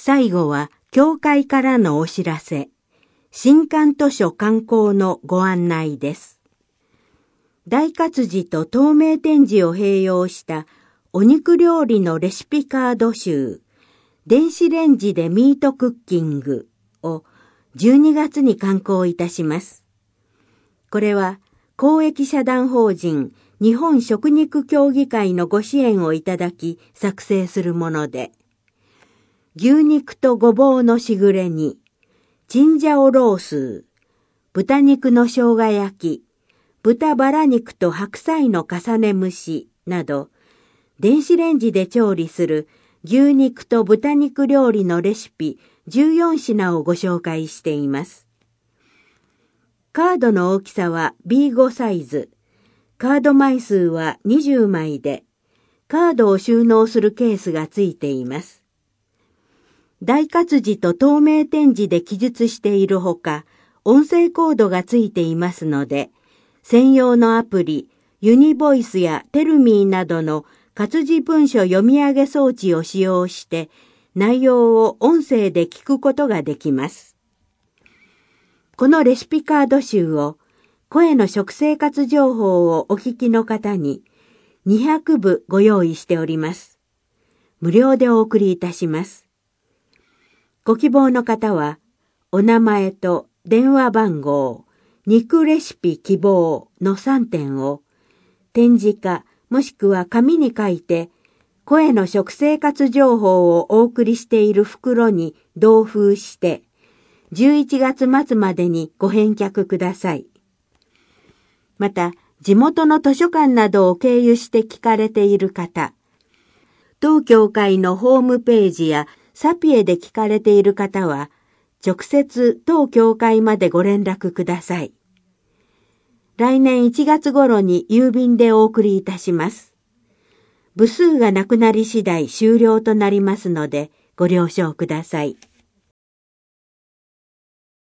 最後は教会からのお知らせ、新館図書観光のご案内です。大活字と透明展示を併用したお肉料理のレシピカード集、電子レンジでミートクッキングを12月に刊行いたします。これは公益社団法人日本食肉協議会のご支援をいただき作成するもので、牛肉とごぼうのしぐれ煮、チンジャオロースー、豚肉の生姜焼き、豚バラ肉と白菜の重ね蒸しなど、電子レンジで調理する牛肉と豚肉料理のレシピ14品をご紹介しています。カードの大きさは B5 サイズ、カード枚数は20枚で、カードを収納するケースがついています。大活字と透明展示で記述しているほか、音声コードがついていますので、専用のアプリ、ユニボイスやテルミーなどの活字文書読み上げ装置を使用して、内容を音声で聞くことができます。このレシピカード集を、声の食生活情報をお聞きの方に、200部ご用意しております。無料でお送りいたします。ご希望の方は、お名前と電話番号、肉レシピ希望の3点を、点字かもしくは紙に書いて、声の食生活情報をお送りしている袋に同封して、11月末までにご返却ください。また、地元の図書館などを経由して聞かれている方、当教会のホームページやサピエで聞かれている方は、直接当教会までご連絡ください。来年1月頃に郵便でお送りいたします。部数がなくなり次第終了となりますので、ご了承ください。